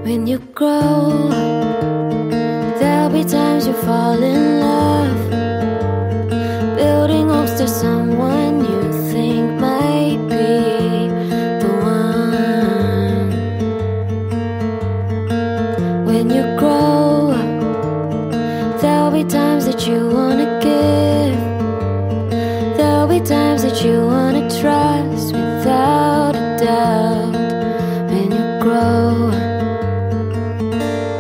When you grow, there'll be times you fall in love, building hopes to someone you think might be the one. When you grow, there'll be times that you wanna give, there'll be times that you